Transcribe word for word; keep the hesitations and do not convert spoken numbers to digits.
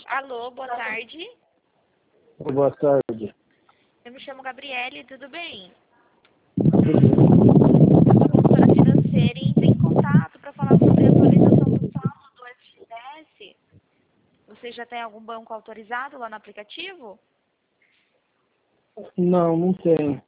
Alô, boa tarde. Boa tarde. Eu me chamo Gabriele, tudo bem? Tudo bem? Eu sou consultora financeira e entrei em contato para falar sobre a atualização do saldo do F G T S. Você já tem algum banco autorizado lá no aplicativo? Não, não tenho.